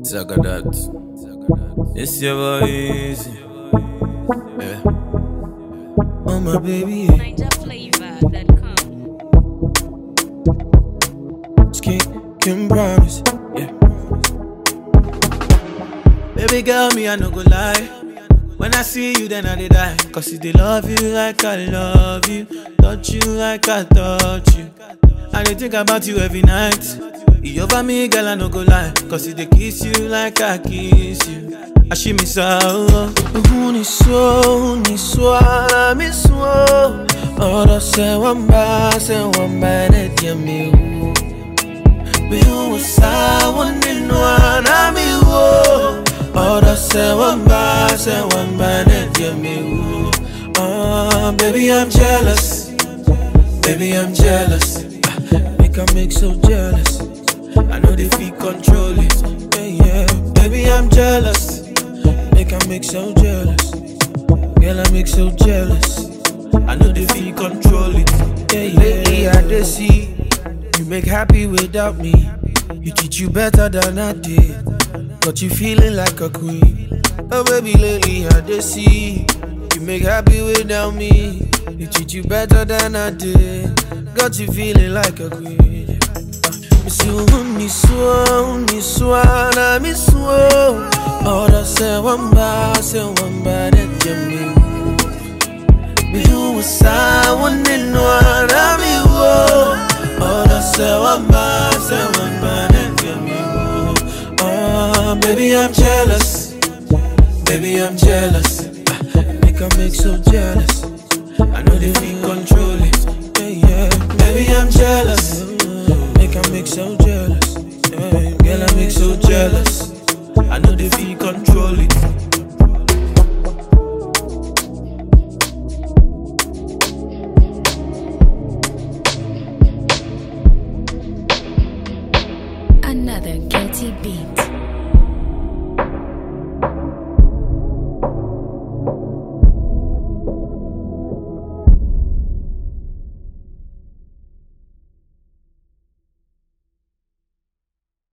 Zagadat. It's your boy Easy. Yeah. Oh my baby. NigerFlavor.com. Skin can promise. Yeah. Baby girl, me I no go lie. When I see you, then I dey die. Cause if they love you like I love you, touch you like I touch you, I dey think about you every night. You over me, girl, I no go lie. Cause if they kiss you like I kiss you, I she miss out. Ni so, I miss one. Ora se wamba, ne diami. Me usa, one in one, I me wo. Ora se wamba, ne diami. Baby, I'm jealous. Baby, I'm jealous. Make I make so jealous. I know they feel control it. Yeah. Baby, I'm jealous. Make I make so jealous. Girl, I make so jealous. I know they feel control it. Yeah. Lately, I dey see you make happy without me. You treat you better than I did. Got you feeling like a queen. Oh, baby, lately, I dey see you make happy without me. You treat you better than I did. Got you feeling like a queen. Miss you, ni so, I miss you. Ora se wamba, ne diami. Me usa, one in one, I me wo. Ora se wamba, ne diami. Baby, I'm jealous. Baby, I'm jealous. Make I make so jealous. I know they feel control it. Yeah. Baby, I'm jealous. Make I make so jealous. Yeah. Girl, I make so jealous. I know they feel control it. Another guilty beat.